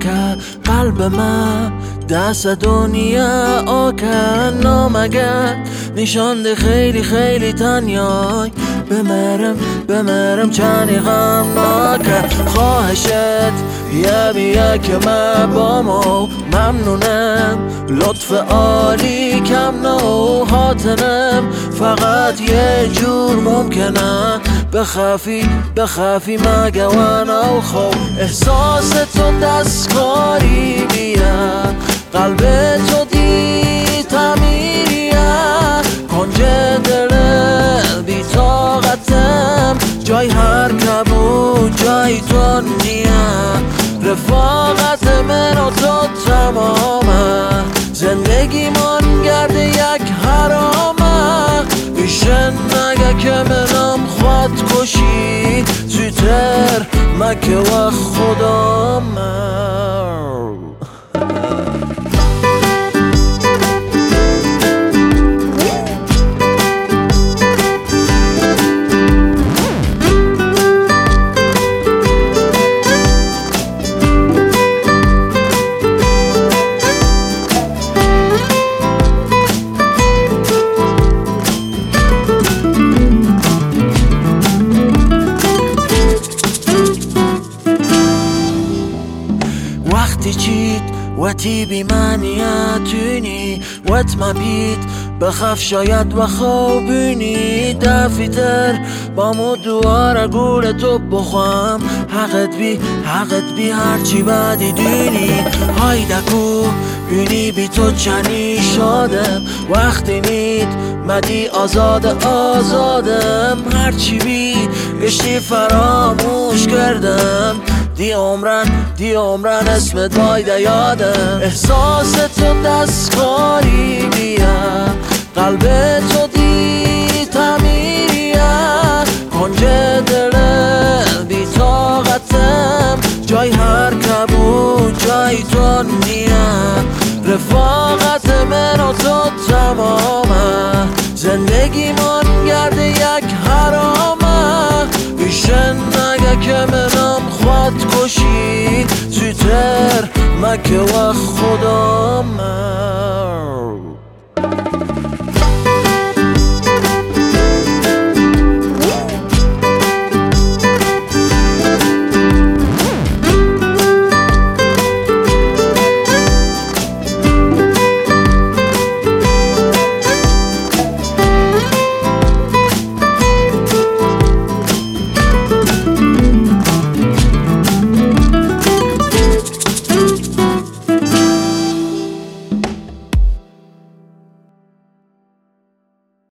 که قلب من دست دنیا آکن نامگد نشانده خیلی خیلی تنیای بمرم چنی غم ناکن خواهشت بیا که من بامو ممنونم لطف عالی کم نو حاطنم فقط یه جور ممکنه بخفی مگه و خوب احساس تو دستکاری بیا قلب تو دی تمیریه کنج دل بی طاقتم جای هر کبود جای تو نیه رفاقت من و تو تمامه زندگی من گرده یک حرامه بیشن نگه که منم خود کشی زودتر مکه و خدامه وقتی چیت وقتی بی معنیتونی وقت ما بید بخاف شاید و خوابونی دفیتر با مو دواره گول تو بخوام حقت بی هرچی بدی دونی های دکو بینی بی تو چنی شادم وقتی نید مدی آزادم هرچی بی اشتی فراموش کردم دی عمرن اسمت بایده یادم احساس تو دستکاری بیا قلب تو دی تمیریه کنج دل بی طاقتم جای هر کبود جای تو نیه رفاقت من و تو تمامه زندگی من گرده یک حرامه بیشن نگه که منم خود کشی زودتر مکه و خدامه